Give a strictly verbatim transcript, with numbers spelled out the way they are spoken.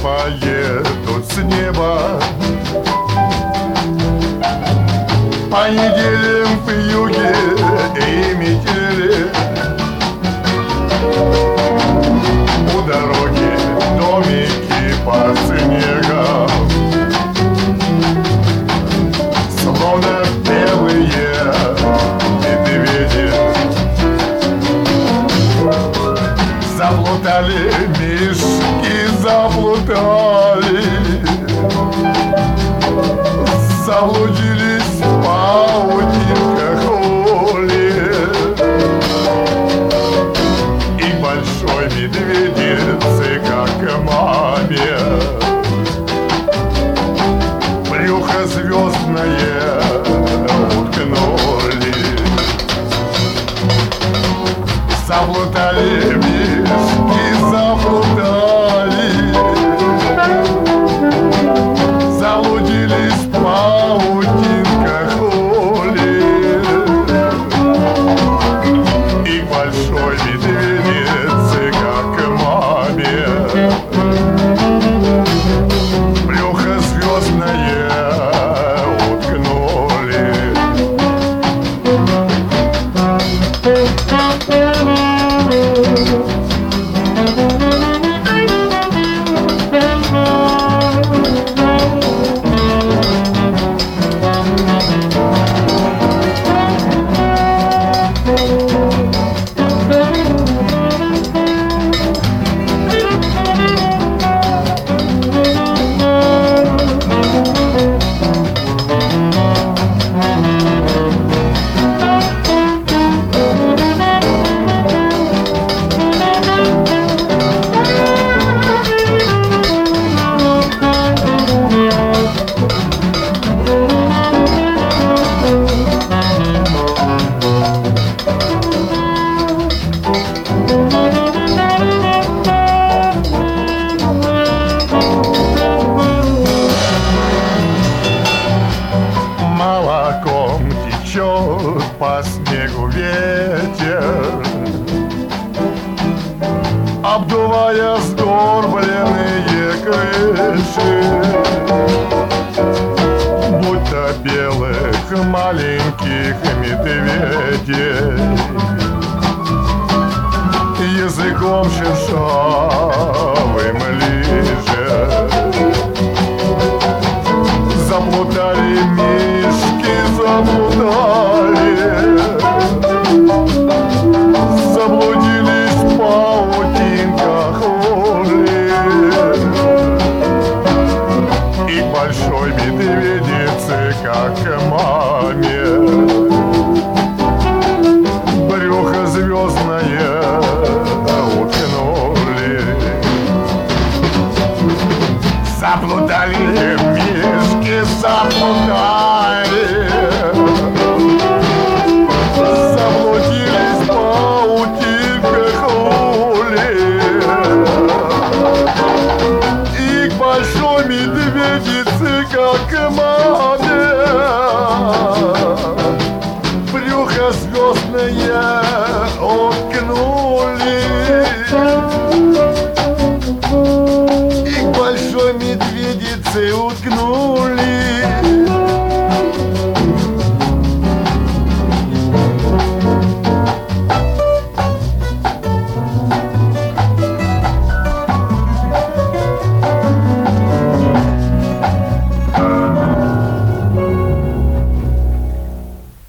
поедут с неба по неделям в юге и метели. У дороги домики под снегом, словно белые медведи. Заплутали мишки, заплутали, заблудились в паутинках ули. И большой медведицы, как маме, брюхо звездное уткнули. Заплутали мишки, заплутали, заблудились в паутинках ули. И большой медведицы, как маме, брюхо звездное уткнули. Молоком течет по снегу ветер, обдувая сгорбленные крыши, будто белых маленьких медведей, языком шершавым лижет. Заплутали мишки, заплутали, заблудились в паутинках ули. И большой медведицы, как маме, брюхо звездное уткнули. Заплутали